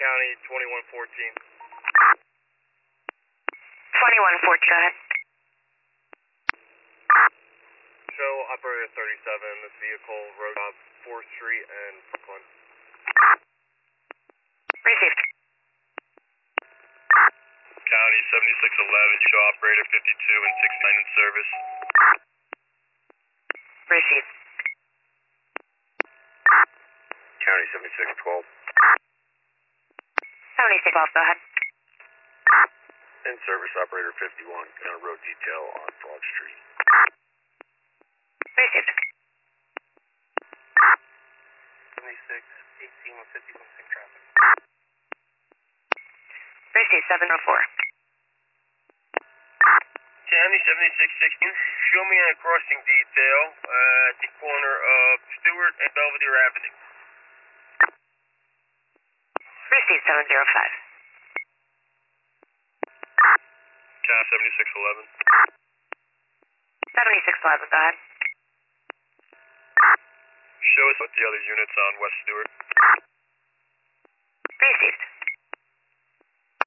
County 2114. 2114, go ahead. Show operator 37, this vehicle rode up 4th Street and Brooklyn. Received. County 7611, show operator 52 and 69 in service. Received. County 7612. 7612, go ahead. In service operator 51, on a road detail on Broad Street. Received. 7618 with 51 traffic. Received, 704. County 7616, show me on a crossing detail at the corner of Stewart and Belvedere Avenue. Received, 705. County 7611. 7611, go ahead. Show us what the other units on West Stewart. Received.